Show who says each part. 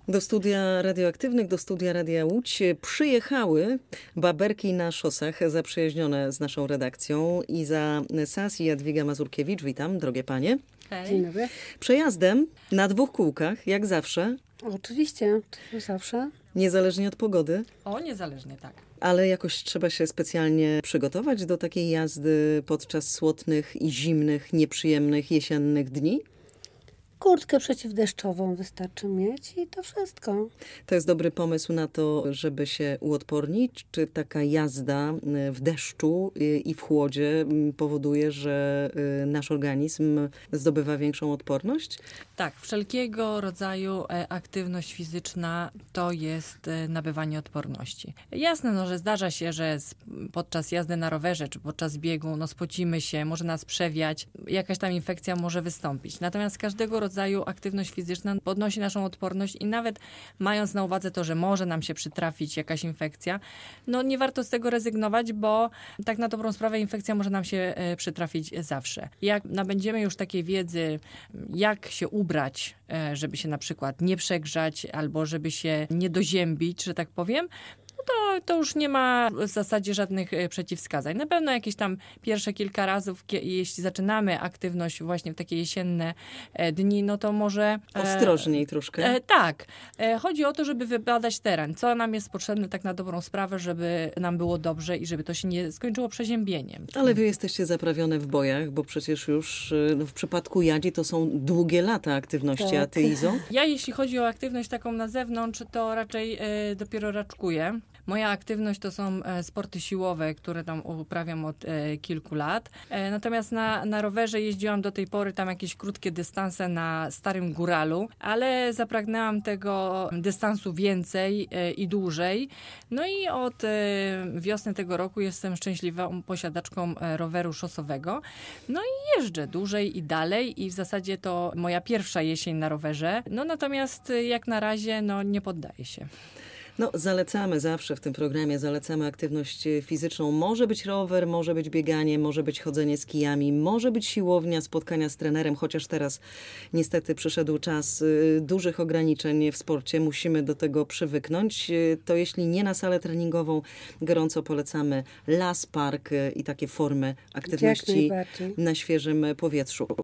Speaker 1: Do studia radioaktywnych, do studia Radia Łódź przyjechały baberki na szosach, zaprzyjaźnione z naszą redakcją. Iza Sas i Jadwiga Mazurkiewicz. Witam, drogie panie.
Speaker 2: Hej.
Speaker 3: Dzień dobry.
Speaker 1: Przejazdem na 2 kółkach, jak zawsze,
Speaker 3: Oczywiście, to zawsze.
Speaker 1: niezależnie od pogody.
Speaker 2: O, niezależnie, tak.
Speaker 1: Ale jakoś trzeba się specjalnie przygotować do takiej jazdy podczas słotnych i zimnych, nieprzyjemnych jesiennych dni?
Speaker 3: Kurtkę przeciwdeszczową wystarczy mieć i to wszystko.
Speaker 1: To jest dobry pomysł na to, żeby się uodpornić? Czy taka jazda w deszczu i w chłodzie powoduje, że nasz organizm zdobywa większą odporność?
Speaker 2: Tak, wszelkiego rodzaju aktywność fizyczna to jest nabywanie odporności. Jasne, no, że zdarza się, że podczas jazdy na rowerze czy podczas biegu spocimy się, może nas przewiać, jakaś tam infekcja może wystąpić. Natomiast każdego rodzaju aktywność fizyczna podnosi naszą odporność i nawet mając na uwadze to, że może nam się przytrafić jakaś infekcja, no nie warto z tego rezygnować, bo tak na dobrą sprawę infekcja może nam się przytrafić zawsze. Jak nabędziemy już takiej wiedzy, jak się ubrać, żeby się na przykład nie przegrzać albo żeby się nie doziębić, że tak powiem, to już nie ma w zasadzie żadnych przeciwwskazań. Na pewno jakieś tam pierwsze kilka razy, jeśli zaczynamy aktywność właśnie w takie jesienne dni, no to może...
Speaker 1: Ostrożniej troszkę.
Speaker 2: Tak. Chodzi o to, żeby wybadać teren. Co nam jest potrzebne tak na dobrą sprawę, żeby nam było dobrze i żeby to się nie skończyło przeziębieniem.
Speaker 1: Ale wy jesteście zaprawione w bojach, bo przecież już w przypadku Jadzi to są długie lata aktywności,
Speaker 3: Tak.
Speaker 1: a ty, Izo?
Speaker 2: Ja jeśli chodzi o aktywność taką na zewnątrz, to raczej dopiero raczkuję. Moja aktywność to są sporty siłowe, które tam uprawiam od kilku lat. Natomiast na rowerze jeździłam do tej pory tam jakieś krótkie dystanse na Starym Góralu, ale zapragnęłam tego dystansu więcej i dłużej. No i od wiosny tego roku jestem szczęśliwą posiadaczką roweru szosowego. No i jeżdżę dłużej i dalej i w zasadzie to moja pierwsza jesień na rowerze. No natomiast jak na razie nie poddaję się.
Speaker 1: No, zalecamy zawsze w tym programie, zalecamy aktywność fizyczną. Może być rower, może być bieganie, może być chodzenie z kijami, może być siłownia, spotkania z trenerem, chociaż teraz niestety przyszedł czas dużych ograniczeń w sporcie. Musimy do tego przywyknąć. To jeśli nie na salę treningową, gorąco polecamy las, park i takie formy aktywności na świeżym powietrzu.